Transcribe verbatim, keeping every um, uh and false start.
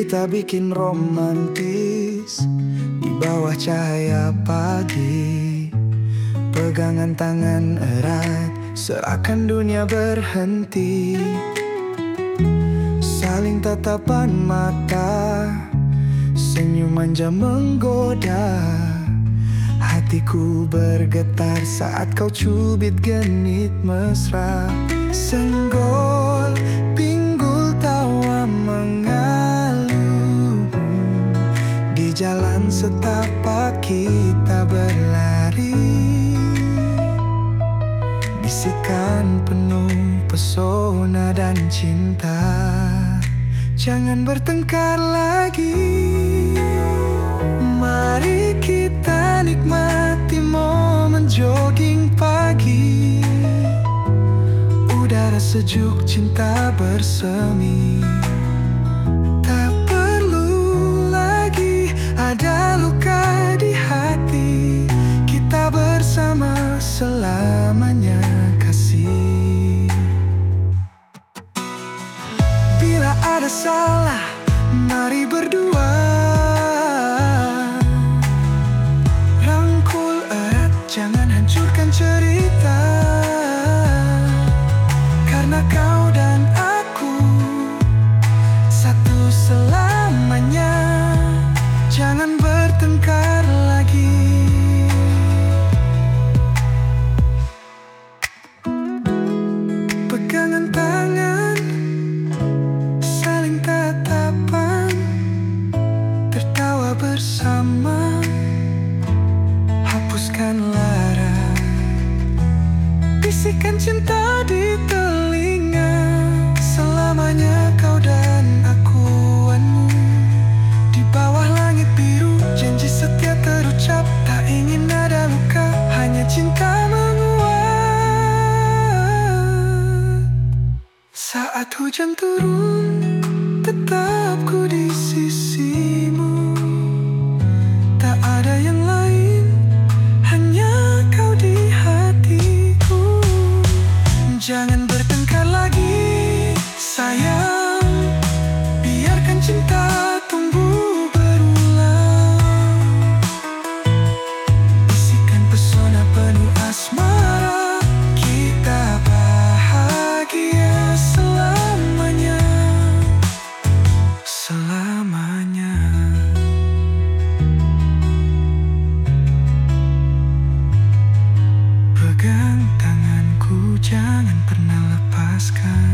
Kita bikin romantis di bawah cahaya pagi. Pegangan tangan erat, seakan dunia berhenti. Saling tatapan mata, senyum manja menggoda. Hatiku bergetar saat kau cubit genit mesra. Senggol, pinggul tawa mengalu. Di jalan setapak kita berlari. Bisikan penuh pesona dan cinta. Jangan bertengkar lagi. Mari kita nikmati momen jogging pagi. Udara sejuk cinta bersemi. Tak perlu lagi ada luka di hati. Kita bersama selamanya kasih. Bila ada salah, mari berdua rangkul erat, jangan hancurkan cerita. Karena kau dan aku satu selamanya. Jangan bertengkar lagi. Pegangan tangan, saling tatapan, tertawa bersama, hapuskan lara. Bisikan cinta di telinga. Selamanya kau dan aku, anmu. Di bawah langit biru, janji setia terucap. Tak ingin ada luka, hanya cinta menguat. Saat hujan turun, tetap ku di sisimu. Tak ada yang lain, hanya kau di hatiku. Jangan bertengkar lagi, sayang. Biarkan cinta tumbuh berulang. Bisikan pesona penuh asmara. Kita bahagia selamanya. Selamanya. Pegang tanganku, jangan pernah lepaskan.